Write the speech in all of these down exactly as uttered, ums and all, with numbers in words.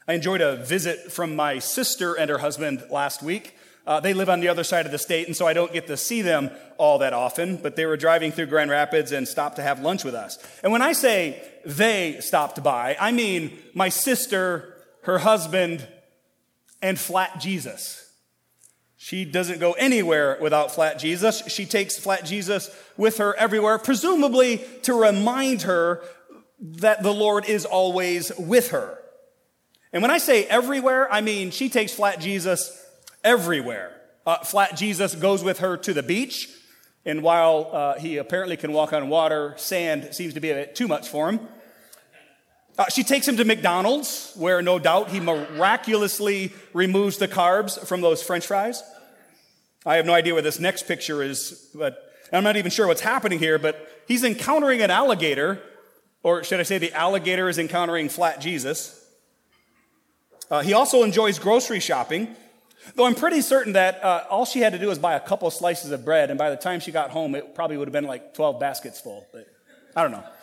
I enjoyed a visit from my sister and her husband last week. Uh, they live on the other side of the state, and so I don't get to see them all that often, but they were driving through Grand Rapids and stopped to have lunch with us. And when I say they stopped by, I mean my sister, her husband, and Flat Jesus. She doesn't go anywhere without Flat Jesus. She takes Flat Jesus with her everywhere, presumably to remind her that the Lord is always with her. And when I say everywhere, I mean she takes Flat Jesus everywhere. Uh, Flat Jesus goes with her to the beach, and while uh, he apparently can walk on water, sand seems to be a bit too much for him. Uh, she takes him to McDonald's, where no doubt he miraculously removes the carbs from those French fries. I have no idea where this next picture is, but I'm not even sure what's happening here, but he's encountering an alligator, or should I say the alligator is encountering Flat Jesus. Uh, he also enjoys grocery shopping, though I'm pretty certain that uh, all she had to do was buy a couple slices of bread, and by the time she got home, it probably would have been like twelve baskets full, but I don't know.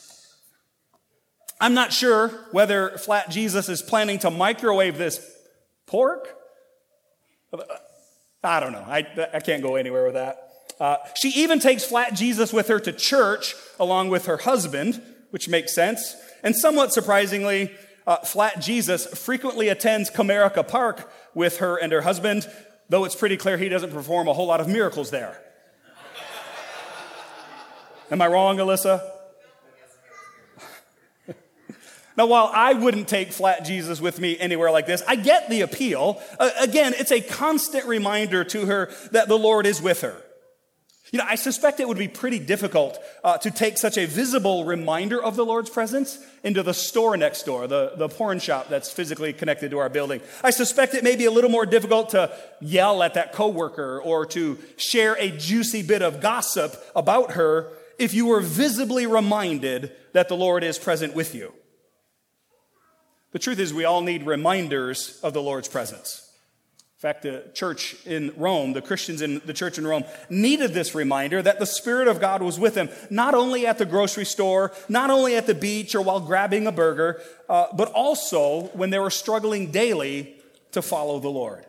I'm not sure whether Flat Jesus is planning to microwave this pork. I don't know. I, I can't go anywhere with that. Uh, she even takes Flat Jesus with her to church along with her husband, which makes sense. And somewhat surprisingly, uh, Flat Jesus frequently attends Comerica Park with her and her husband, though it's pretty clear he doesn't perform a whole lot of miracles there. Am I wrong, Alyssa? Now, while I wouldn't take Flat Jesus with me anywhere like this, I get the appeal. Uh, again, it's a constant reminder to her that the Lord is with her. You know, I suspect it would be pretty difficult uh, to take such a visible reminder of the Lord's presence into the store next door, the, the porn shop that's physically connected to our building. I suspect it may be a little more difficult to yell at that coworker or to share a juicy bit of gossip about her if you were visibly reminded that the Lord is present with you. The truth is, we all need reminders of the Lord's presence. In fact, the church in Rome, the Christians in the church in Rome, needed this reminder that the Spirit of God was with them, not only at the grocery store, not only at the beach or while grabbing a burger, uh, but also when they were struggling daily to follow the Lord.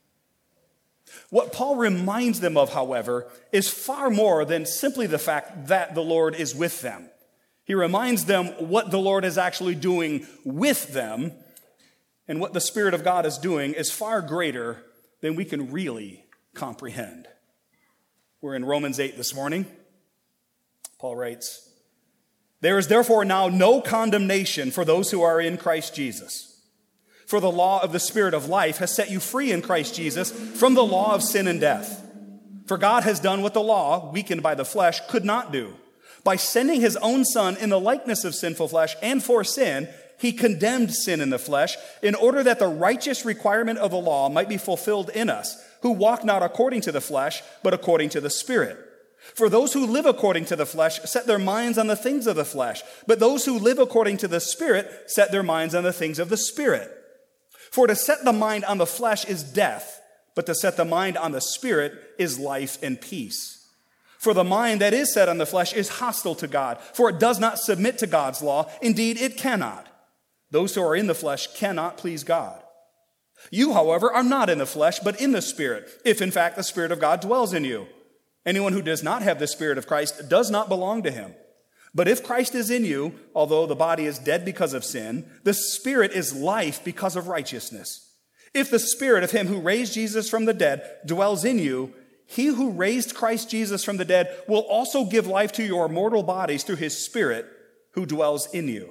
What Paul reminds them of, however, is far more than simply the fact that the Lord is with them. He reminds them what the Lord is actually doing with them, and what the Spirit of God is doing is far greater than we can really comprehend. We're in Romans eight this morning. Paul writes, "There is therefore now no condemnation for those who are in Christ Jesus. For the law of the Spirit of life has set you free in Christ Jesus from the law of sin and death. For God has done what the law, weakened by the flesh, could not do. By sending his own Son in the likeness of sinful flesh and for sin, he condemned sin in the flesh in order that the righteous requirement of the law might be fulfilled in us, who walk not according to the flesh, but according to the Spirit. For those who live according to the flesh set their minds on the things of the flesh, but those who live according to the Spirit set their minds on the things of the Spirit. For to set the mind on the flesh is death, but to set the mind on the Spirit is life and peace. For the mind that is set on the flesh is hostile to God, for it does not submit to God's law. Indeed, it cannot. Those who are in the flesh cannot please God. You, however, are not in the flesh, but in the Spirit, if in fact the Spirit of God dwells in you. Anyone who does not have the Spirit of Christ does not belong to him. But if Christ is in you, although the body is dead because of sin, the Spirit is life because of righteousness. If the Spirit of him who raised Jesus from the dead dwells in you, he who raised Christ Jesus from the dead will also give life to your mortal bodies through his Spirit who dwells in you."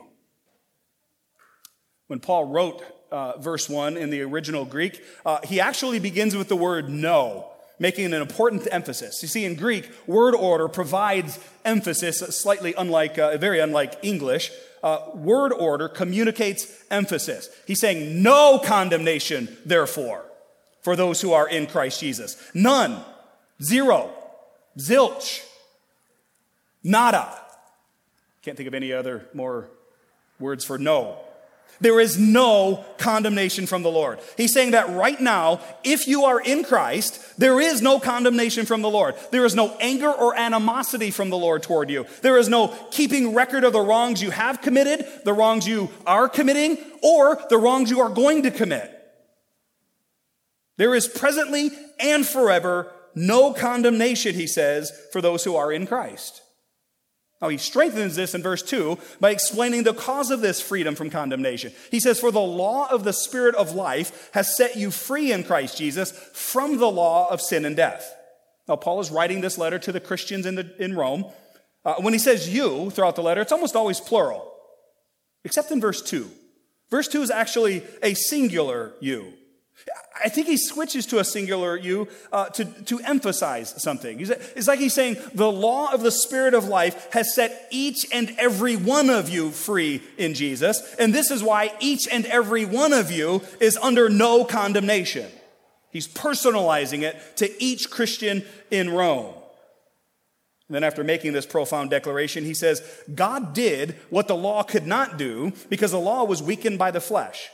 When Paul wrote uh, verse one in the original Greek, uh, he actually begins with the word "no," making an important emphasis. You see, in Greek, word order provides emphasis, slightly unlike, uh, very unlike English. Uh, word order communicates emphasis. He's saying no condemnation, therefore, for those who are in Christ Jesus. None. Zero. Zilch. Nada. Can't think of any other more words for no. There is no condemnation from the Lord. He's saying that right now, if you are in Christ, there is no condemnation from the Lord. There is no anger or animosity from the Lord toward you. There is no keeping record of the wrongs you have committed, the wrongs you are committing, or the wrongs you are going to commit. There is presently and forever no condemnation, he says, for those who are in Christ. Now, he strengthens this in verse two by explaining the cause of this freedom from condemnation. He says, for the law of the Spirit of life has set you free in Christ Jesus from the law of sin and death. Now, Paul is writing this letter to the Christians in, the, in Rome. Uh, when he says you throughout the letter, it's almost always plural, except in verse two. Verse two is actually a singular you. I think he switches to a singular you uh, to, to emphasize something. It's like he's saying, the law of the Spirit of life has set each and every one of you free in Jesus. And this is why each and every one of you is under no condemnation. He's personalizing it to each Christian in Rome. And then after making this profound declaration, he says, God did what the law could not do because the law was weakened by the flesh.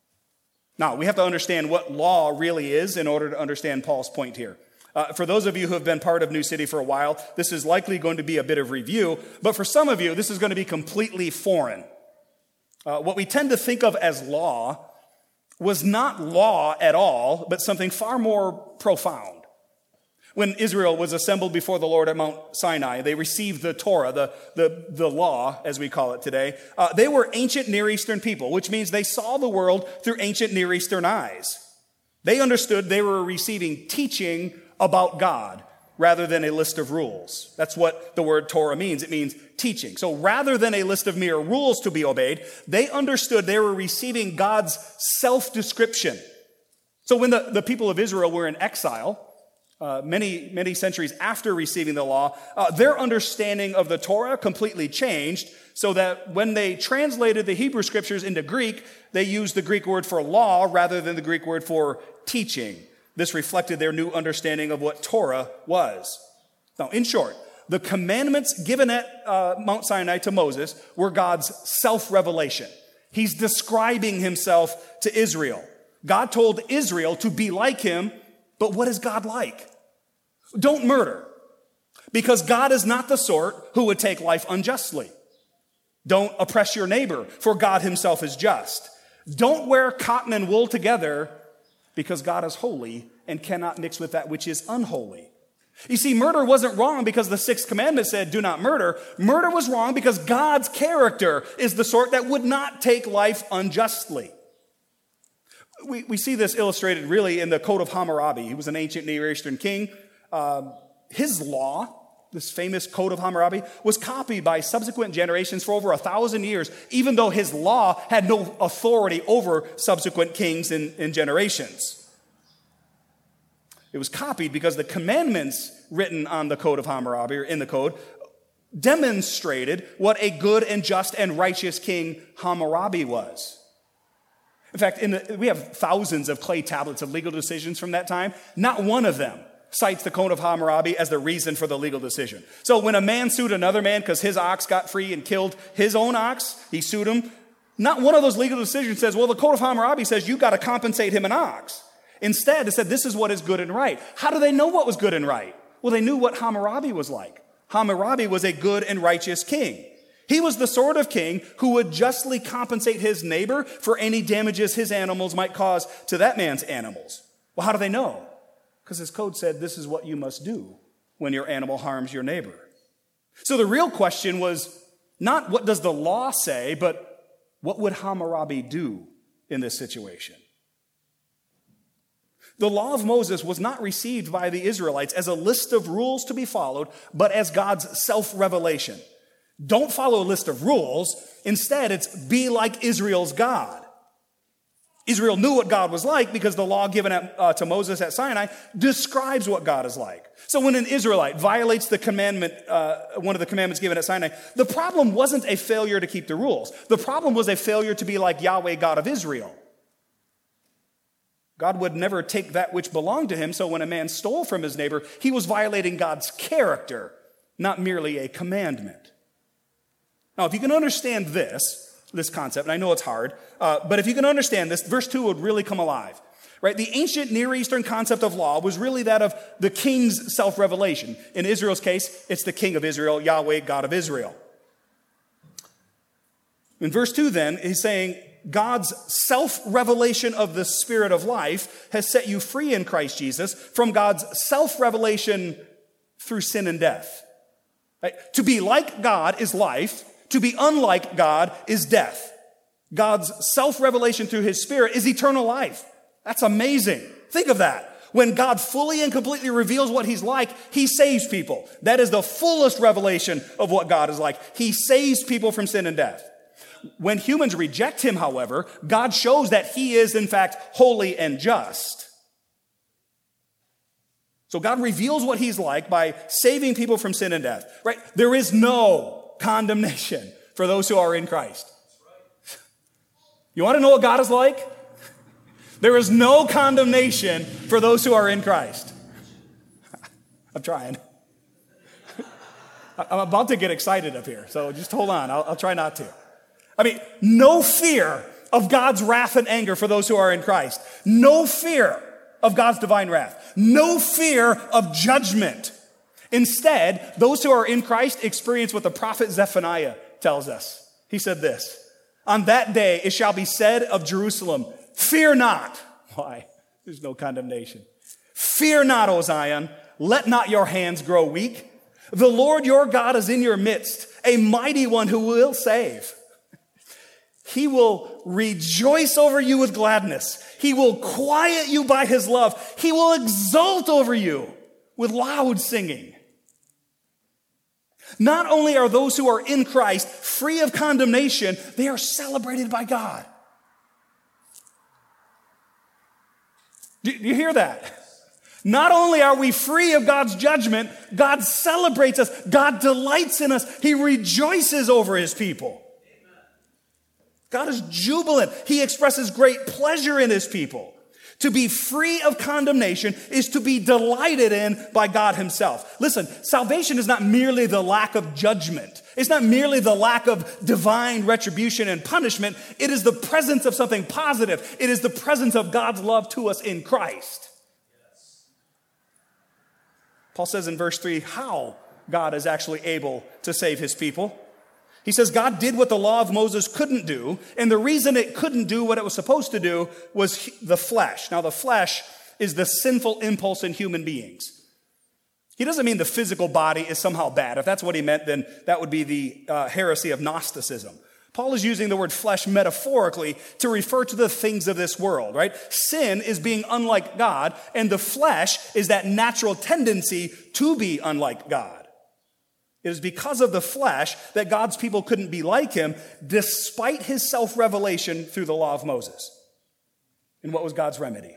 Now, we have to understand what law really is in order to understand Paul's point here. Uh, for those of you who have been part of New City for a while, this is likely going to be a bit of review, but for some of you, this is going to be completely foreign. Uh, what we tend to think of as law was not law at all, but something far more profound. When Israel was assembled before the Lord at Mount Sinai, they received the Torah, the, the, the law, as we call it today. Uh, they were ancient Near Eastern people, which means they saw the world through ancient Near Eastern eyes. They understood they were receiving teaching about God rather than a list of rules. That's what the word Torah means. It means teaching. So rather than a list of mere rules to be obeyed, they understood they were receiving God's self-description. So when the, the people of Israel were in exile, Uh, many, many centuries after receiving the law, uh, their understanding of the Torah completely changed so that when they translated the Hebrew scriptures into Greek, they used the Greek word for law rather than the Greek word for teaching. This reflected their new understanding of what Torah was. Now, in short, the commandments given at uh, Mount Sinai to Moses were God's self-revelation. He's describing himself to Israel. God told Israel to be like him. But what is God like? Don't murder, because God is not the sort who would take life unjustly. Don't oppress your neighbor, for God himself is just. Don't wear cotton and wool together, because God is holy and cannot mix with that which is unholy. You see, murder wasn't wrong because the sixth commandment said, do not murder. Murder was wrong because God's character is the sort that would not take life unjustly. We, we see this illustrated really in the Code of Hammurabi. He was an ancient Near Eastern king. Um, his law, this famous Code of Hammurabi, was copied by subsequent generations for over a thousand years, even though his law had no authority over subsequent kings and, and generations. It was copied because the commandments written on the Code of Hammurabi, or in the Code, demonstrated what a good and just and righteous king Hammurabi was. In fact, in the, we have thousands of clay tablets of legal decisions from that time. Not one of them cites the Code of Hammurabi as the reason for the legal decision. So when a man sued another man because his ox got free and killed his own ox, he sued him, not one of those legal decisions says, well, the Code of Hammurabi says you got to compensate him an ox. Instead, it said this is what is good and right. How do they know what was good and right? Well, they knew what Hammurabi was like. Hammurabi was a good and righteous king. He was the sort of king who would justly compensate his neighbor for any damages his animals might cause to that man's animals. Well, how do they know? Because his code said this is what you must do when your animal harms your neighbor. So the real question was not what does the law say, but what would Hammurabi do in this situation? The law of Moses was not received by the Israelites as a list of rules to be followed, but as God's self-revelation. Don't follow a list of rules. Instead, it's be like Israel's God. Israel knew what God was like because the law given at, uh, to Moses at Sinai describes what God is like. So when an Israelite violates the commandment, uh, one of the commandments given at Sinai, the problem wasn't a failure to keep the rules. The problem was a failure to be like Yahweh, God of Israel. God would never take that which belonged to him, so when a man stole from his neighbor, he was violating God's character, not merely a commandment. Now, if you can understand this, this concept, and I know it's hard, uh, but if you can understand this, verse two would really come alive. Right? The ancient Near Eastern concept of law was really that of the king's self-revelation. In Israel's case, it's the king of Israel, Yahweh, God of Israel. In verse two then, he's saying, God's self-revelation of the Spirit of life has set you free in Christ Jesus from God's self-revelation through sin and death. Right? To be like God is life. To be unlike God is death. God's self-revelation through his Spirit is eternal life. That's amazing. Think of that. When God fully and completely reveals what he's like, he saves people. That is the fullest revelation of what God is like. He saves people from sin and death. When humans reject him, however, God shows that he is, in fact, holy and just. So God reveals what he's like by saving people from sin and death. Right? There is no condemnation for those who are in Christ. You want to know what God is like? There is no condemnation for those who are in Christ. I'm trying. I'm about to get excited up here, so just hold on. I'll, I'll try not to. I mean, no fear of God's wrath and anger for those who are in Christ. No fear of God's divine wrath. No fear of judgment. Instead, those who are in Christ experience what the prophet Zephaniah tells us. He said this, on that day it shall be said of Jerusalem, fear not. Why? There's no condemnation. Fear not, O Zion. Let not your hands grow weak. The Lord your God is in your midst, a mighty one who will save. He will rejoice over you with gladness. He will quiet you by his love. He will exult over you with loud singing. Not only are those who are in Christ free of condemnation, they are celebrated by God. Do you hear that? Not only are we free of God's judgment, God celebrates us. God delights in us. He rejoices over his people. God is jubilant. He expresses great pleasure in his people. To be free of condemnation is to be delighted in by God himself. Listen, salvation is not merely the lack of judgment. It's not merely the lack of divine retribution and punishment. It is the presence of something positive. It is the presence of God's love to us in Christ. Yes. Paul says in verse three how God is actually able to save his people. He says God did what the law of Moses couldn't do, and the reason it couldn't do what it was supposed to do was the flesh. Now, the flesh is the sinful impulse in human beings. He doesn't mean the physical body is somehow bad. If that's what he meant, then that would be the uh, heresy of Gnosticism. Paul is using the word flesh metaphorically to refer to the things of this world, right? Sin is being unlike God, and the flesh is that natural tendency to be unlike God. It is because of the flesh that God's people couldn't be like him, despite his self-revelation through the law of Moses. And what was God's remedy?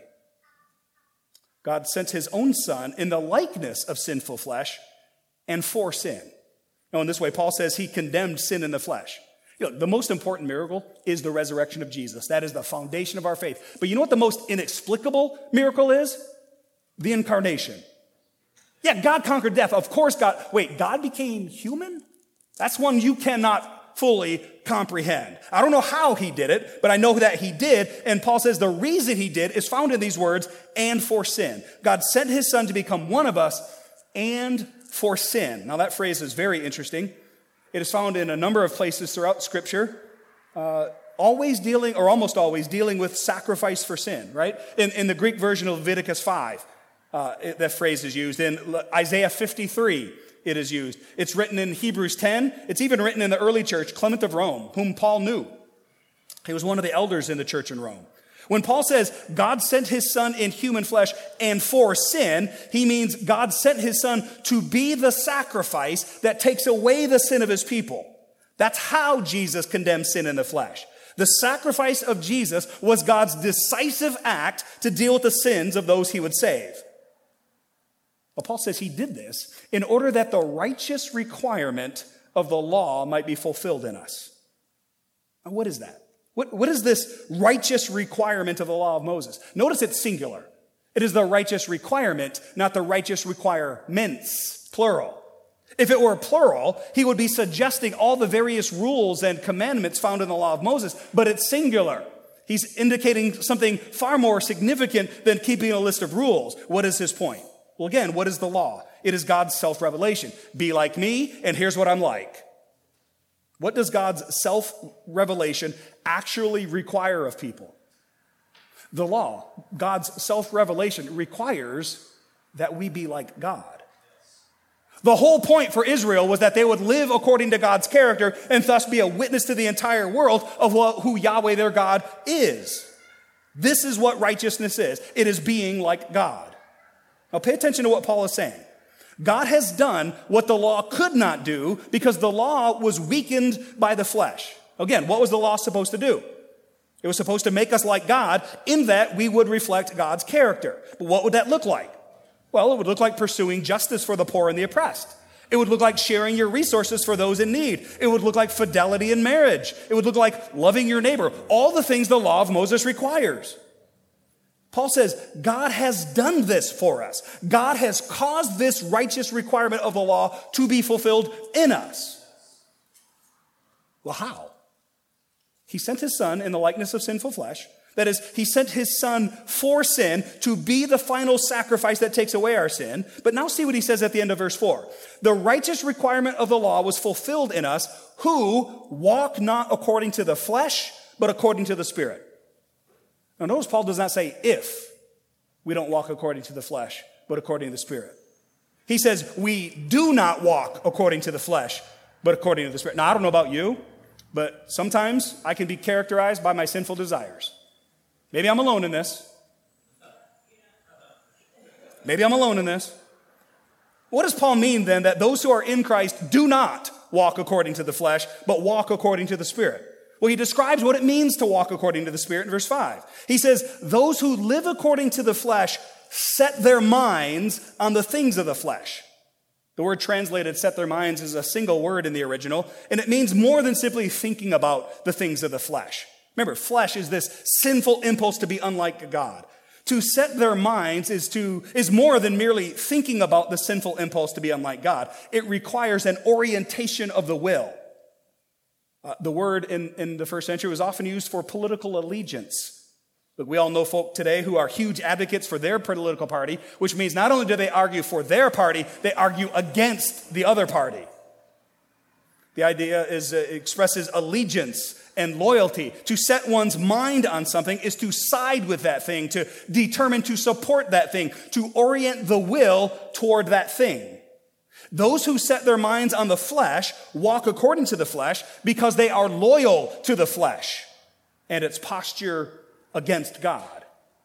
God sent his own son in the likeness of sinful flesh and for sin. Now, in this way, Paul says he condemned sin in the flesh. You know, the most important miracle is the resurrection of Jesus. That is the foundation of our faith. But you know what the most inexplicable miracle is? The incarnation. Yeah, God conquered death. Of course, God, wait, God became human? That's one you cannot fully comprehend. I don't know how he did it, but I know that he did. And Paul says the reason he did is found in these words, and for sin. God sent his son to become one of us and for sin. Now that phrase is very interesting. It is found in a number of places throughout Scripture, uh, always dealing, or almost always dealing with sacrifice for sin, right? In, in the Greek version of Leviticus five. Uh, it, that phrase is used. In Isaiah fifty-three, it is used. It's written in Hebrews ten. It's even written in the early church, Clement of Rome, whom Paul knew. He was one of the elders in the church in Rome. When Paul says God sent his son in human flesh and for sin, he means God sent his son to be the sacrifice that takes away the sin of his people. That's how Jesus condemned sin in the flesh. The sacrifice of Jesus was God's decisive act to deal with the sins of those he would save. Well, Paul says he did this in order that the righteous requirement of the law might be fulfilled in us. Now, what is that? What, what is this righteous requirement of the law of Moses? Notice it's singular. It is the righteous requirement, not the righteous requirements, plural. If it were plural, he would be suggesting all the various rules and commandments found in the law of Moses, but it's singular. He's indicating something far more significant than keeping a list of rules. What is his point? Well, again, what is the law? It is God's self-revelation. Be like me, and here's what I'm like. What does God's self-revelation actually require of people? The law, God's self-revelation, requires that we be like God. The whole point for Israel was that they would live according to God's character and thus be a witness to the entire world of what, who Yahweh their God is. This is what righteousness is. It is being like God. Now pay attention to what Paul is saying. God has done what the law could not do because the law was weakened by the flesh. Again, what was the law supposed to do? It was supposed to make us like God in that we would reflect God's character. But what would that look like? Well, it would look like pursuing justice for the poor and the oppressed. It would look like sharing your resources for those in need. It would look like fidelity in marriage. It would look like loving your neighbor. All the things the law of Moses requires. Paul says, God has done this for us. God has caused this righteous requirement of the law to be fulfilled in us. Well, how? He sent his son in the likeness of sinful flesh. That is, he sent his son for sin to be the final sacrifice that takes away our sin. But now see what he says at the end of verse four. The righteous requirement of the law was fulfilled in us who walk not according to the flesh, but according to the Spirit. Now notice Paul does not say if we don't walk according to the flesh, but according to the Spirit. He says we do not walk according to the flesh, but according to the Spirit. Now I don't know about you, but sometimes I can be characterized by my sinful desires. Maybe I'm alone in this. Maybe I'm alone in this. What does Paul mean then that those who are in Christ do not walk according to the flesh, but walk according to the Spirit? Well, he describes what it means to walk according to the Spirit in verse five. He says, those who live according to the flesh set their minds on the things of the flesh. The word translated set their minds is a single word in the original, and it means more than simply thinking about the things of the flesh. Remember, flesh is this sinful impulse to be unlike God. To set their minds is to is more than merely thinking about the sinful impulse to be unlike God. It requires an orientation of the will. Uh, the word in, in the first century was often used for political allegiance. But we all know folk today who are huge advocates for their political party, which means not only do they argue for their party, they argue against the other party. The idea is uh, expresses allegiance and loyalty. To set one's mind on something is to side with that thing, to determine to support that thing, to orient the will toward that thing. Those who set their minds on the flesh walk according to the flesh because they are loyal to the flesh and its posture against God.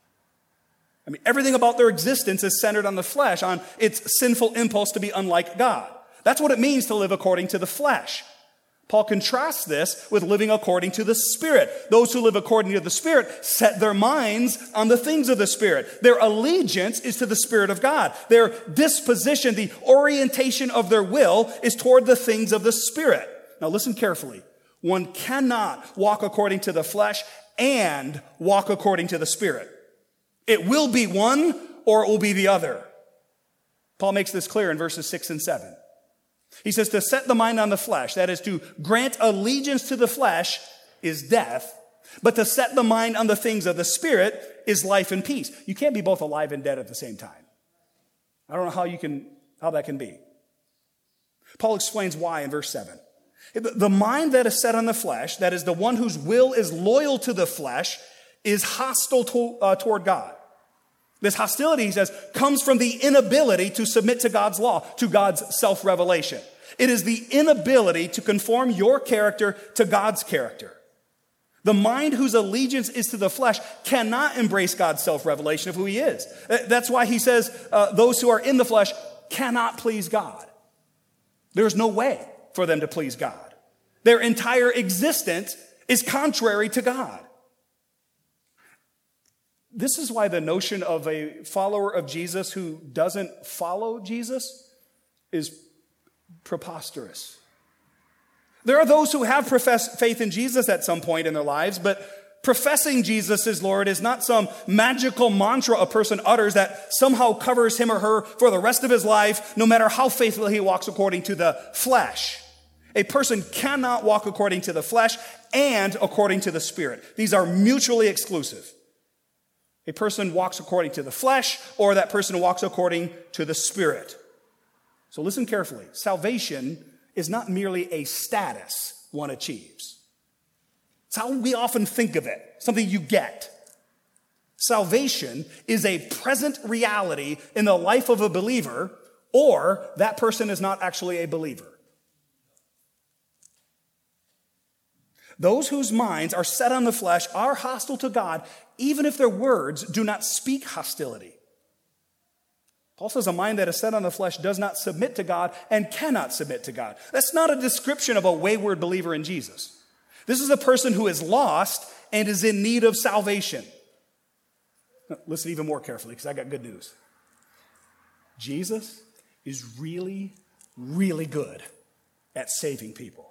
I mean, everything about their existence is centered on the flesh, on its sinful impulse to be unlike God. That's what it means to live according to the flesh. Paul contrasts this with living according to the Spirit. Those who live according to the Spirit set their minds on the things of the Spirit. Their allegiance is to the Spirit of God. Their disposition, the orientation of their will is toward the things of the Spirit. Now listen carefully. One cannot walk according to the flesh and walk according to the Spirit. It will be one or it will be the other. Paul makes this clear in verses six and seven. He says to set the mind on the flesh, that is to grant allegiance to the flesh, is death. But to set the mind on the things of the Spirit is life and peace. You can't be both alive and dead at the same time. I don't know how you can, how that can be. Paul explains why in verse seven. The mind that is set on the flesh, that is the one whose will is loyal to the flesh, is hostile to, uh, toward God. This hostility, he says, comes from the inability to submit to God's law, to God's self-revelation. It is the inability to conform your character to God's character. The mind whose allegiance is to the flesh cannot embrace God's self-revelation of who he is. That's why he says uh, those who are in the flesh cannot please God. There's no way for them to please God. Their entire existence is contrary to God. This is why the notion of a follower of Jesus who doesn't follow Jesus is preposterous. There are those who have professed faith in Jesus at some point in their lives, but Professing Jesus as Lord is not some magical mantra a person utters that somehow covers him or her for the rest of his life, no matter how faithfully he walks according to the flesh. A person cannot walk according to the flesh and according to the Spirit. These are mutually exclusive. A person walks according to the flesh, or that person walks according to the Spirit. So listen carefully. Salvation is not merely a status one achieves. It's how we often think of it, something you get. Salvation is a present reality in the life of a believer, or that person is not actually a believer. Those whose minds are set on the flesh are hostile to God, even if their words do not speak hostility. Paul says a mind that is set on the flesh does not submit to God and cannot submit to God. That's not a description of a wayward believer in Jesus. This is a person who is lost and is in need of salvation. Listen even more carefully, because I got good news. Jesus is really, really good at saving people.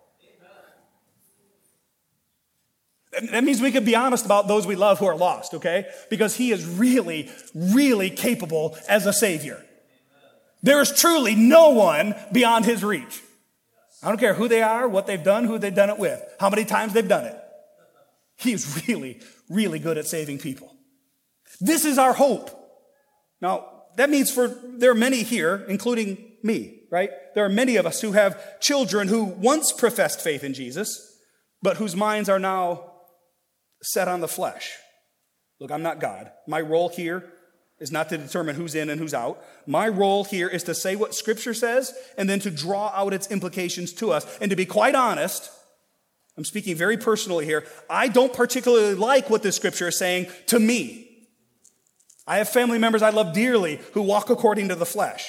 That means we can be honest about those we love who are lost, okay? Because he is really, really capable as a savior. There is truly no one beyond his reach. I don't care who they are, what they've done, who they've done it with, how many times they've done it. He is really, really good at saving people. This is our hope. Now, that means for there are many here, including me, right? There are many of us who have children who once professed faith in Jesus, but whose minds are now set on the flesh. Look, I'm not God. My role here is not to determine who's in and who's out. My role here is to say what Scripture says and then to draw out its implications to us. And to be quite honest, I'm speaking very personally here, I don't particularly like what this Scripture is saying to me. I have family members I love dearly who walk according to the flesh.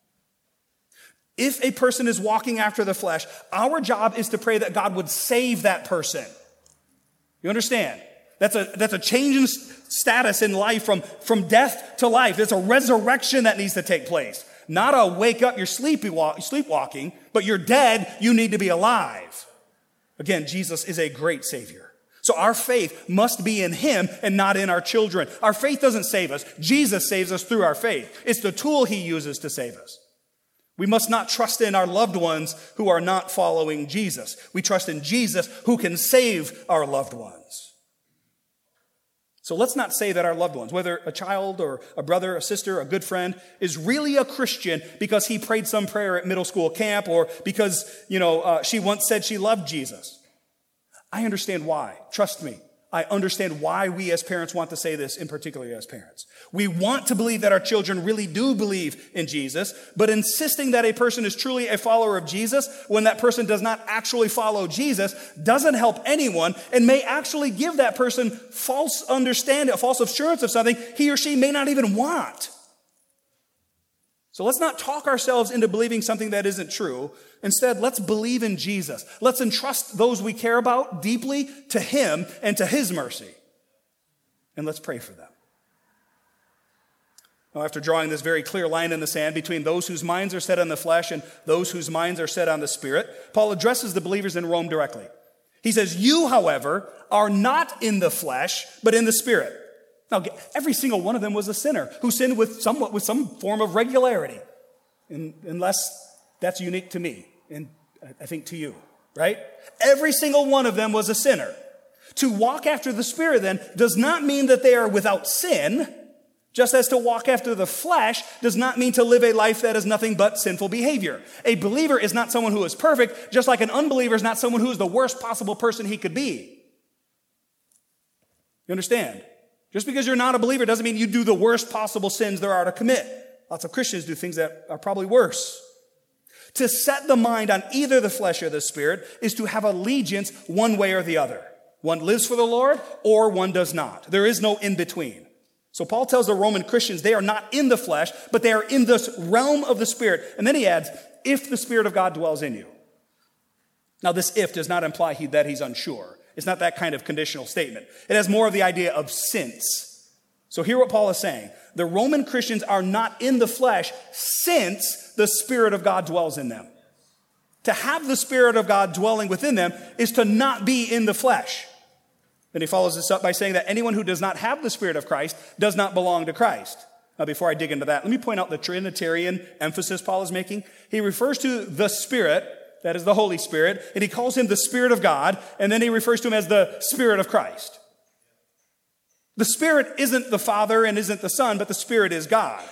If a person is walking after the flesh, our job is to pray that God would save that person. You understand? That's a, that's a change in status in life from, from death to life. It's a resurrection that needs to take place. Not a wake up, you're sleepy walk, sleepwalking, but you're dead, you need to be alive. Again, Jesus is a great Savior. So our faith must be in him and not in our children. Our faith doesn't save us. Jesus saves us through our faith. It's the tool he uses to save us. We must not trust in our loved ones who are not following Jesus. We trust in Jesus who can save our loved ones. So let's not say that our loved ones, whether a child or a brother, a sister, a good friend, is really a Christian because he prayed some prayer at middle school camp or because, you know, uh, she once said she loved Jesus. I understand why. Trust me. I understand why we as parents want to say this, in particular as parents. We want to believe that our children really do believe in Jesus, but insisting that a person is truly a follower of Jesus when that person does not actually follow Jesus doesn't help anyone and may actually give that person false understanding, a false assurance of something he or she may not even want. So let's not talk ourselves into believing something that isn't true. Instead, let's believe in Jesus. Let's entrust those we care about deeply to him and to his mercy. And let's pray for them. Now, after drawing this very clear line in the sand between those whose minds are set on the flesh and those whose minds are set on the Spirit, Paul addresses the believers in Rome directly. He says, you, however, are not in the flesh, but in the Spirit. Now, every single one of them was a sinner who sinned with somewhat with some form of regularity, in, unless that's unique to me and I think to you, right? Every single one of them was a sinner. To walk after the Spirit, then, does not mean that they are without sin, just as to walk after the flesh does not mean to live a life that is nothing but sinful behavior. A believer is not someone who is perfect, just like an unbeliever is not someone who is the worst possible person he could be. You understand? Just because you're not a believer doesn't mean you do the worst possible sins there are to commit. Lots of Christians do things that are probably worse. To set the mind on either the flesh or the Spirit is to have allegiance one way or the other. One lives for the Lord or one does not. There is no in between. So Paul tells the Roman Christians they are not in the flesh, but they are in this realm of the Spirit. And then he adds, if the Spirit of God dwells in you. Now this if does not imply he, that he's unsure. It's not that kind of conditional statement. It has more of the idea of since. So hear what Paul is saying. The Roman Christians are not in the flesh since the Spirit of God dwells in them. To have the Spirit of God dwelling within them is to not be in the flesh. Then he follows this up by saying that anyone who does not have the Spirit of Christ does not belong to Christ. Now, before I dig into that, let me point out the Trinitarian emphasis Paul is making. He refers to the Spirit, that is the Holy Spirit, and he calls him the Spirit of God, and then he refers to him as the Spirit of Christ. The Spirit isn't the Father and isn't the Son, but the Spirit is God.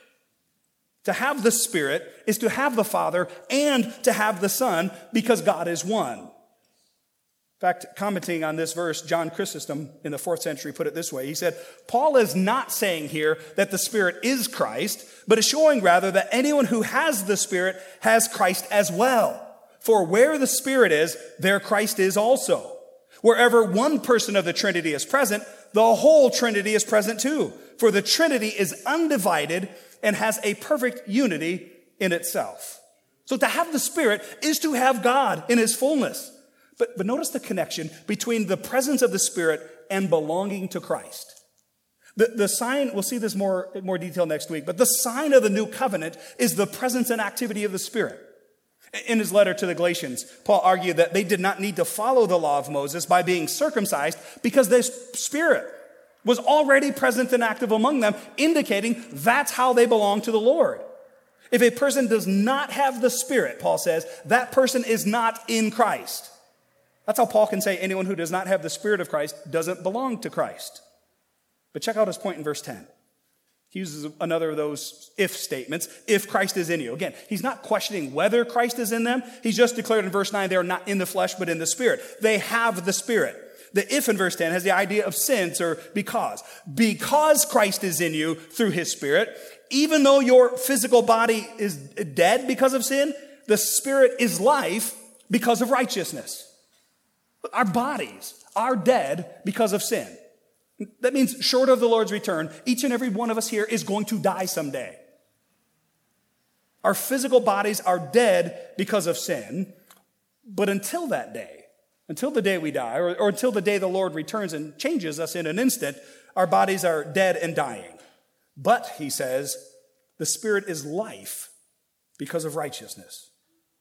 To have the Spirit is to have the Father and to have the Son, because God is one. In fact, commenting on this verse, John Chrysostom in the fourth century put it this way. He said, Paul is not saying here that the Spirit is Christ, but is showing rather that anyone who has the Spirit has Christ as well. For where the Spirit is, there Christ is also. Wherever one person of the Trinity is present, the whole Trinity is present too. For the Trinity is undivided and has a perfect unity in itself. So to have the Spirit is to have God in his fullness. But, but notice the connection between the presence of the Spirit and belonging to Christ. The, the sign, we'll see this more in more detail next week, but the sign of the new covenant is the presence and activity of the Spirit. In his letter to the Galatians, Paul argued that they did not need to follow the law of Moses by being circumcised because the Spirit was already present and active among them, indicating that's how they belong to the Lord. If a person does not have the Spirit, Paul says, that person is not in Christ. That's how Paul can say anyone who does not have the Spirit of Christ doesn't belong to Christ. But check out his point in verse ten. He uses another of those if statements, if Christ is in you. Again, he's not questioning whether Christ is in them. He's just declared in verse nine, they are not in the flesh, but in the Spirit. They have the Spirit. The if in verse ten has the idea of since or because. Because Christ is in you through his Spirit, even though your physical body is dead because of sin, the Spirit is life because of righteousness. Our bodies are dead because of sin. That means short of the Lord's return, each and every one of us here is going to die someday. Our physical bodies are dead because of sin, but until that day, until the day we die, or, or until the day the Lord returns and changes us in an instant, our bodies are dead and dying. But, he says, the Spirit is life because of righteousness.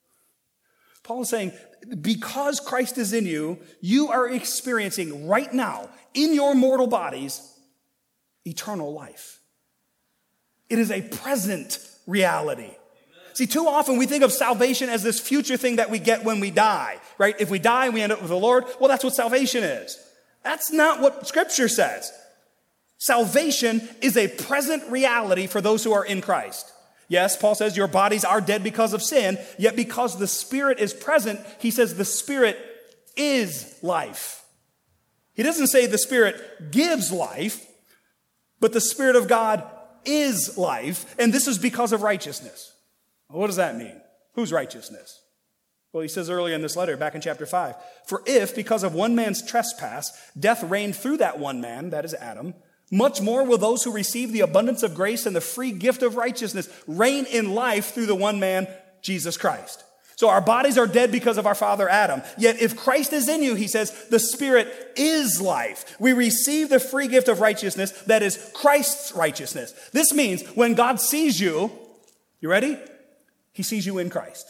Paul is saying, because Christ is in you, you are experiencing right now, in your mortal bodies, eternal life. It is a present reality. See, too often we think of salvation as this future thing that we get when we die, right? If we die and we end up with the Lord, well, that's what salvation is. That's not what Scripture says. Salvation is a present reality for those who are in Christ. Yes, Paul says your bodies are dead because of sin, yet because the Spirit is present, he says the Spirit is life. He doesn't say the Spirit gives life, but the Spirit of God is life, and this is because of righteousness. What does that mean? Whose righteousness? Well, he says earlier in this letter, back in chapter five, for if, because of one man's trespass, death reigned through that one man, that is Adam, much more will those who receive the abundance of grace and the free gift of righteousness reign in life through the one man, Jesus Christ. So our bodies are dead because of our father Adam. Yet if Christ is in you, he says, the Spirit is life. We receive the free gift of righteousness that is Christ's righteousness. This means when God sees you, you ready? He sees you in Christ.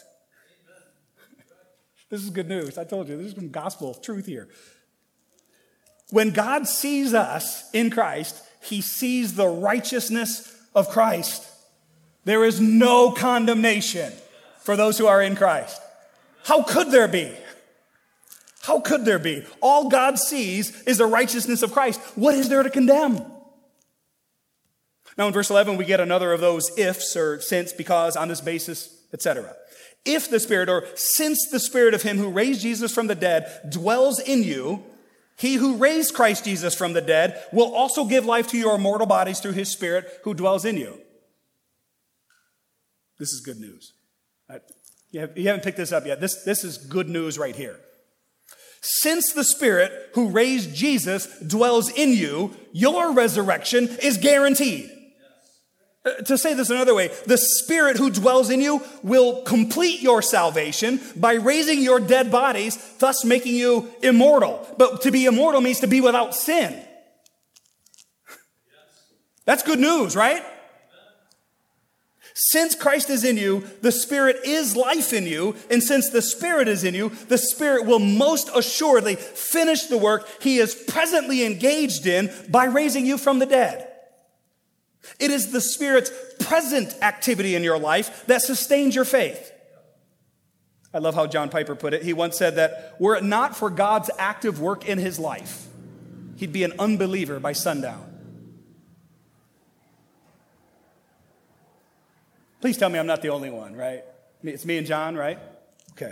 This is good news. I told you, this is some gospel truth here. When God sees us in Christ, he sees the righteousness of Christ. There is no condemnation for those who are in Christ. How could there be? How could there be? All God sees is the righteousness of Christ. What is there to condemn? Now in verse eleven, we get another of those ifs or since, because, on this basis, et cetera. If the Spirit, or since the Spirit of him who raised Jesus from the dead dwells in you, he who raised Christ Jesus from the dead will also give life to your mortal bodies through his Spirit who dwells in you. This is good news. You haven't picked this up yet. This, this is good news right here. Since the Spirit who raised Jesus dwells in you, your resurrection is guaranteed. To say this another way, the Spirit who dwells in you will complete your salvation by raising your dead bodies, thus making you immortal. But to be immortal means to be without sin. That's good news, right? Since Christ is in you, the Spirit is life in you. And since the Spirit is in you, the Spirit will most assuredly finish the work he is presently engaged in by raising you from the dead. It is the Spirit's present activity in your life that sustains your faith. I love how John Piper put it. He once said that were it not for God's active work in his life, he'd be an unbeliever by sundown. Please tell me I'm not the only one, right? It's me and John, right? Okay.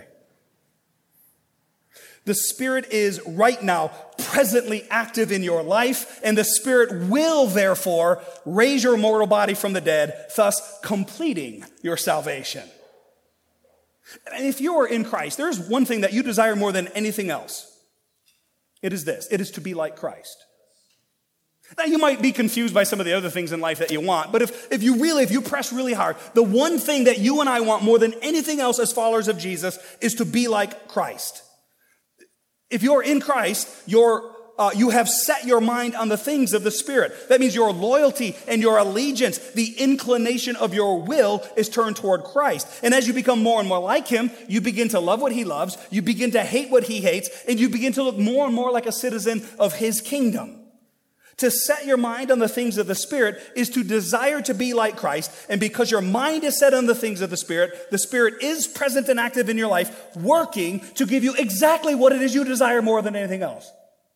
The Spirit is right now presently active in your life, and the Spirit will therefore raise your mortal body from the dead, thus completing your salvation. And if you are in Christ, there is one thing that you desire more than anything else. It is this. It is to be like Christ. Now, you might be confused by some of the other things in life that you want, but if, if you really, if you press really hard, the one thing that you and I want more than anything else as followers of Jesus is to be like Christ. If you're in Christ, you're, uh, you have set your mind on the things of the Spirit. That means your loyalty and your allegiance, the inclination of your will is turned toward Christ. And as you become more and more like him, you begin to love what he loves, you begin to hate what he hates, and you begin to look more and more like a citizen of his kingdom. To set your mind on the things of the Spirit is to desire to be like Christ. And because your mind is set on the things of the Spirit, the Spirit is present and active in your life, working to give you exactly what it is you desire more than anything else.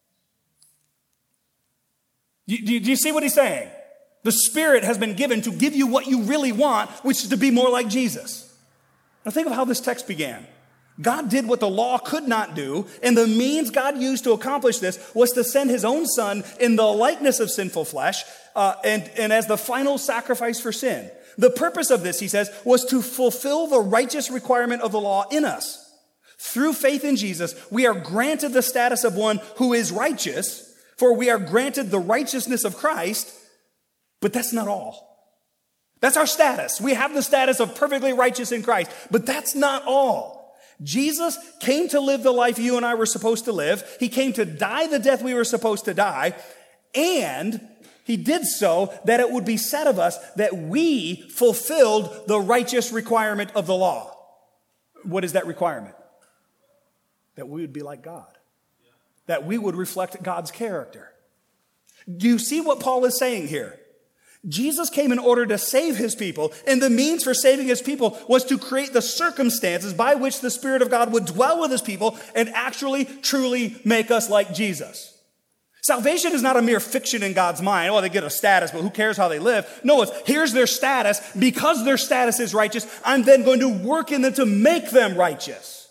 Do you, do you see what he's saying? The Spirit has been given to give you what you really want, which is to be more like Jesus. Now think of how this text began. God did what the law could not do, and the means God used to accomplish this was to send his own son in the likeness of sinful flesh uh, and, and as the final sacrifice for sin. The purpose of this, he says, was to fulfill the righteous requirement of the law in us. Through faith in Jesus, we are granted the status of one who is righteous, for we are granted the righteousness of Christ, but that's not all. That's our status. We have the status of perfectly righteous in Christ, but that's not all. Jesus came to live the life you and I were supposed to live. He came to die the death we were supposed to die. And he did so that it would be said of us that we fulfilled the righteous requirement of the law. What is that requirement? That we would be like God. That we would reflect God's character. Do you see what Paul is saying here? Jesus came in order to save his people, and the means for saving his people was to create the circumstances by which the Spirit of God would dwell with his people and actually, truly make us like Jesus. Salvation is not a mere fiction in God's mind. Oh, they get a status, but who cares how they live? No, it's here's their status. Because their status is righteous, I'm then going to work in them to make them righteous.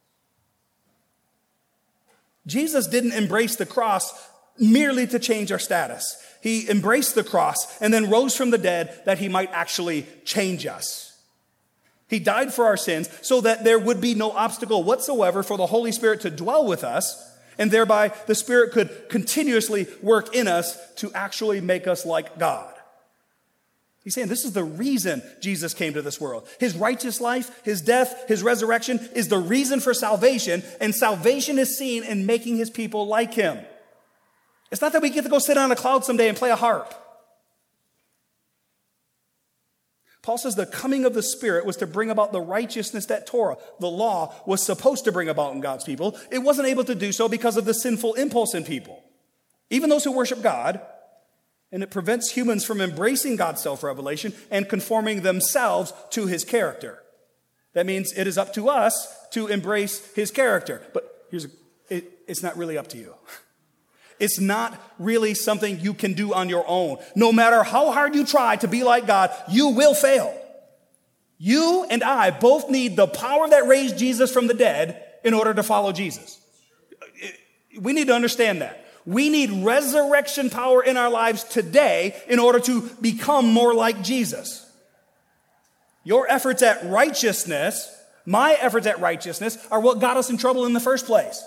Jesus didn't embrace the cross merely to change our status. He embraced the cross and then rose from the dead that he might actually change us. He died for our sins so that there would be no obstacle whatsoever for the Holy Spirit to dwell with us, and thereby the Spirit could continuously work in us to actually make us like God. He's saying this is the reason Jesus came to this world. His righteous life, his death, his resurrection is the reason for salvation, and salvation is seen in making his people like him. It's not that we get to go sit on a cloud someday and play a harp. Paul says the coming of the Spirit was to bring about the righteousness that Torah, the law, was supposed to bring about in God's people. It wasn't able to do so because of the sinful impulse in people, even those who worship God, and it prevents humans from embracing God's self-revelation and conforming themselves to his character. That means it is up to us to embrace his character. But here's a, it, it's not really up to you. It's not really something you can do on your own. No matter how hard you try to be like God, you will fail. You and I both need the power that raised Jesus from the dead in order to follow Jesus. We need to understand that. We need resurrection power in our lives today in order to become more like Jesus. Your efforts at righteousness, my efforts at righteousness, are what got us in trouble in the first place.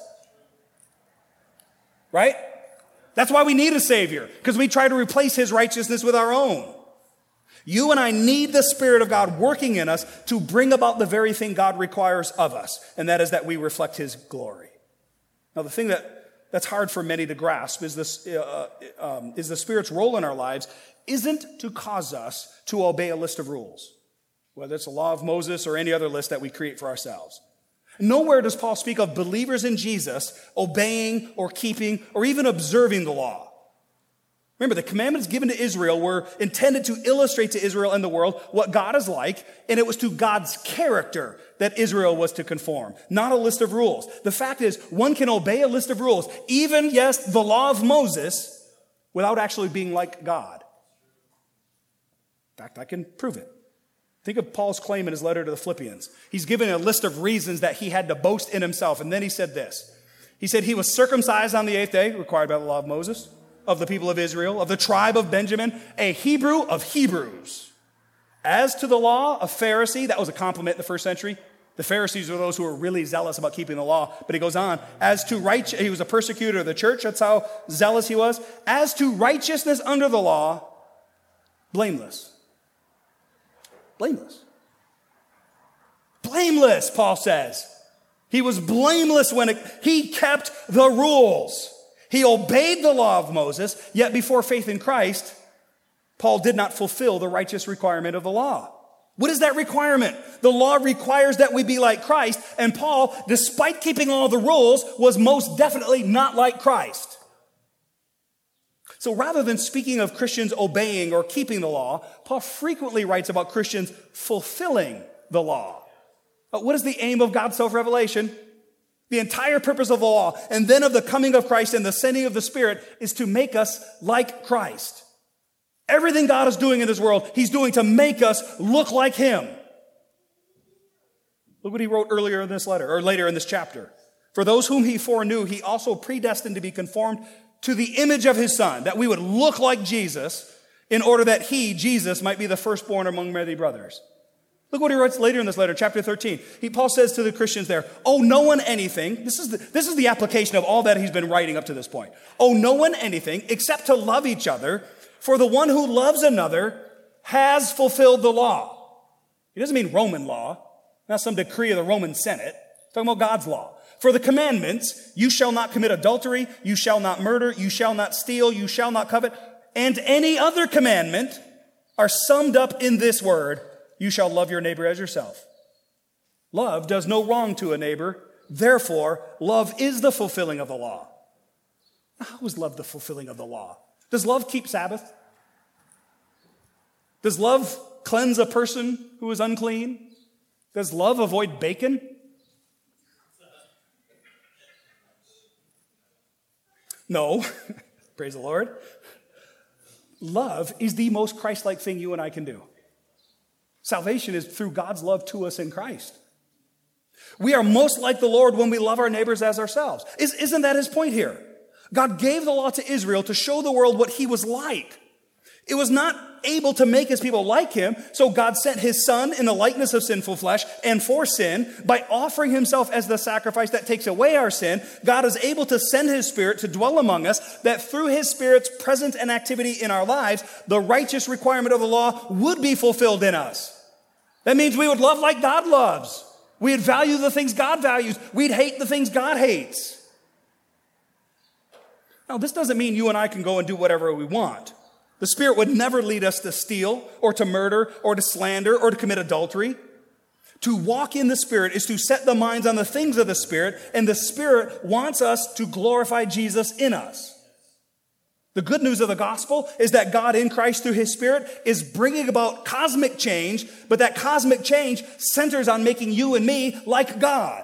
Right? That's why we need a Savior, because we try to replace his righteousness with our own. You and I need the Spirit of God working in us to bring about the very thing God requires of us, and that is that we reflect his glory. Now, the thing that, that's hard for many to grasp is, this, uh, um, is the Spirit's role in our lives isn't to cause us to obey a list of rules. whether it's the law of Moses or any other list that we create for ourselves. Nowhere does Paul speak of believers in Jesus obeying or keeping or even observing the law. Remember, the commandments given to Israel were intended to illustrate to Israel and the world what God is like, and it was to God's character that Israel was to conform, not a list of rules. The fact is, one can obey a list of rules, even, yes, the law of Moses, without actually being like God. In fact, I can prove it. Think of Paul's claim in his letter to the Philippians. He's given a list of reasons that he had to boast in himself, and then he said this. He said he was circumcised on the eighth day, required by the law of Moses, of the people of Israel, of the tribe of Benjamin, a Hebrew of Hebrews. As to the law, a Pharisee, that was a compliment in the first century. The Pharisees were those who were really zealous about keeping the law. But he goes on, as to right, he was a persecutor of the church. That's how zealous he was. As to righteousness under the law, blameless. Blameless. Blameless, Paul says. He was blameless when it, he kept the rules. He obeyed the law of Moses, yet before faith in Christ, Paul did not fulfill the righteous requirement of the law. What is that requirement? The law requires that we be like Christ, and Paul, despite keeping all the rules, was most definitely not like Christ. So rather than speaking of Christians obeying or keeping the law, Paul frequently writes about Christians fulfilling the law. But what is the aim of God's self-revelation? The entire purpose of the law, and then of the coming of Christ and the sending of the Spirit, is to make us like Christ. Everything God is doing in this world, he's doing to make us look like him. Look what he wrote earlier in this letter, or later in this chapter. For those whom he foreknew, he also predestined to be conformed to the image of his Son, that we would look like Jesus, in order that he, Jesus, might be the firstborn among many brothers. Look what he writes later in this letter, chapter thirteen. He, Paul says to the Christians there, owe no one anything. This is, the, this is the application of all that he's been writing up to this point. Owe no one anything except to love each other, for the one who loves another has fulfilled the law. He doesn't mean Roman law, not some decree of the Roman Senate. He's talking about God's law. For the commandments, you shall not commit adultery, you shall not murder, you shall not steal, you shall not covet, and any other commandment are summed up in this word, you shall love your neighbor as yourself. Love does no wrong to a neighbor. Therefore, love is the fulfilling of the law. How is love the fulfilling of the law? Does love keep Sabbath? Does love cleanse a person who is unclean? Does love avoid bacon? No. Praise the Lord. Love is the most Christ-like thing you and I can do. Salvation is through God's love to us in Christ. We are most like the Lord when we love our neighbors as ourselves. Isn't that his point here? God gave the law to Israel to show the world what he was like. It was not able to make his people like him, so God sent his Son in the likeness of sinful flesh and for sin. By offering himself as the sacrifice that takes away our sin, God is able to send his Spirit to dwell among us, that through his Spirit's presence and activity in our lives, the righteous requirement of the law would be fulfilled in us. That means we would love like God loves. We'd value the things God values. We'd hate the things God hates. Now, this doesn't mean you and I can go and do whatever we want. The Spirit would never lead us to steal or to murder or to slander or to commit adultery. To walk in the Spirit is to set the minds on the things of the Spirit, and the Spirit wants us to glorify Jesus in us. The good news of the gospel is that God in Christ through his Spirit is bringing about cosmic change, but that cosmic change centers on making you and me like God.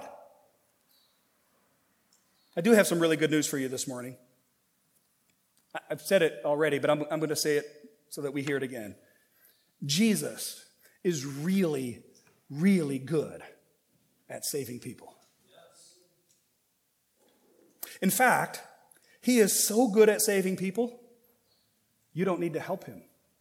I do have some really good news for you this morning. I've said it already, but I'm, I'm going to say it so that we hear it again. Jesus is really, really good at saving people. In fact, he is so good at saving people, you don't need to help him.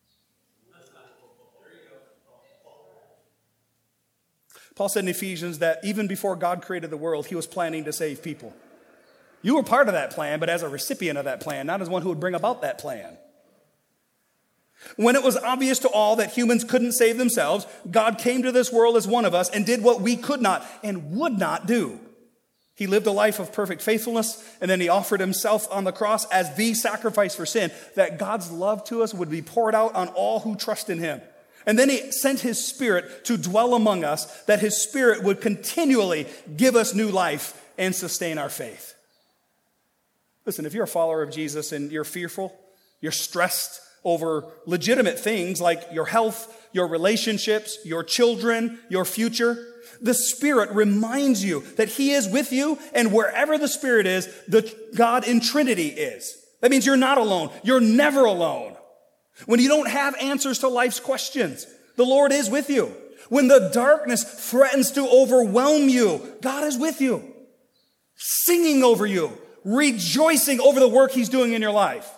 Paul said in Ephesians that even before God created the world, he was planning to save people. You were part of that plan, but as a recipient of that plan, not as one who would bring about that plan. When it was obvious to all that humans couldn't save themselves, God came to this world as one of us and did what we could not and would not do. He lived a life of perfect faithfulness, and then he offered himself on the cross as the sacrifice for sin, that God's love to us would be poured out on all who trust in him. And then he sent his Spirit to dwell among us, that his Spirit would continually give us new life and sustain our faith. Listen, if you're a follower of Jesus and you're fearful, you're stressed over legitimate things like your health, your relationships, your children, your future, the Spirit reminds you that he is with you, and wherever the Spirit is, the God in Trinity is. That means you're not alone. You're never alone. When you don't have answers to life's questions, the Lord is with you. When the darkness threatens to overwhelm you, God is with you, singing over you, rejoicing over the work he's doing in your life.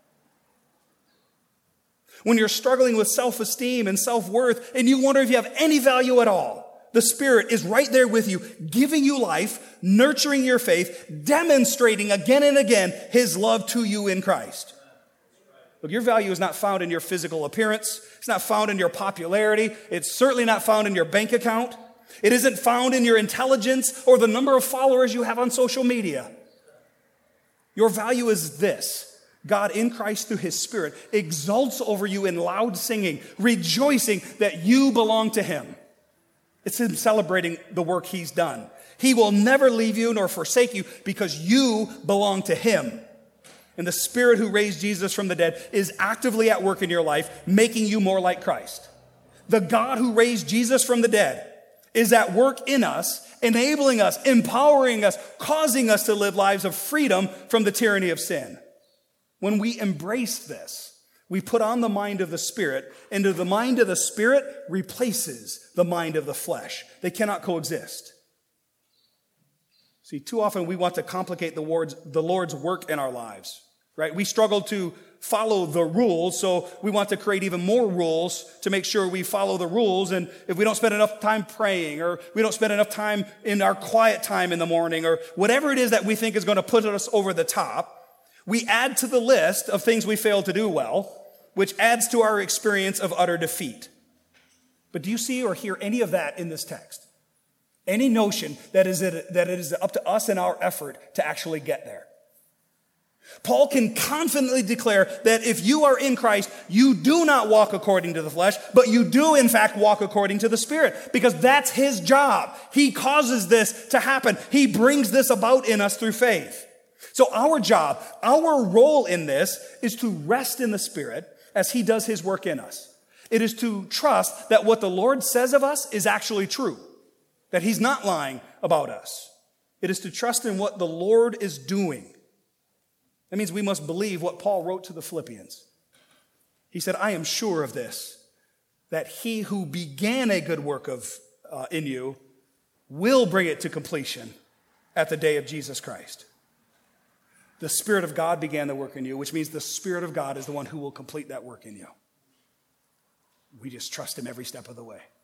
When you're struggling with self-esteem and self-worth and you wonder if you have any value at all, the Spirit is right there with you, giving you life, nurturing your faith, demonstrating again and again his love to you in Christ. Look, your value is not found in your physical appearance. It's not found in your popularity. It's certainly not found in your bank account. It isn't found in your intelligence or the number of followers you have on social media. Your value is this. God in Christ through his Spirit exalts over you in loud singing, rejoicing that you belong to him. It's him celebrating the work he's done. He will never leave you nor forsake you because you belong to him. And the Spirit who raised Jesus from the dead is actively at work in your life, making you more like Christ. The God who raised Jesus from the dead is at work in us, enabling us, empowering us, causing us to live lives of freedom from the tyranny of sin. When we embrace this, we put on the mind of the Spirit, and the mind of the Spirit replaces the mind of the flesh. They cannot coexist. See, too often we want to complicate the Lord's, the Lord's work in our lives, right? We struggle to follow the rules, so we want to create even more rules to make sure we follow the rules. And if we don't spend enough time praying, or we don't spend enough time in our quiet time in the morning, or whatever it is that we think is going to put us over the top, we add to the list of things we fail to do well, which adds to our experience of utter defeat. But do you see or hear any of that in this text? Any notion that is it, that it is up to us and our effort to actually get there? Paul can confidently declare that if you are in Christ, you do not walk according to the flesh, but you do in fact walk according to the Spirit, because that's his job. He causes this to happen. He brings this about in us through faith. So our job, our role in this is to rest in the Spirit as he does his work in us. It is to trust that what the Lord says of us is actually true, that he's not lying about us. It is to trust in what the Lord is doing. That means we must believe what Paul wrote to the Philippians. He said, I am sure of this, that he who began a good work of uh, in you will bring it to completion at the day of Jesus Christ. The Spirit of God began the work in you, which means the Spirit of God is the one who will complete that work in you. We just trust him every step of the way.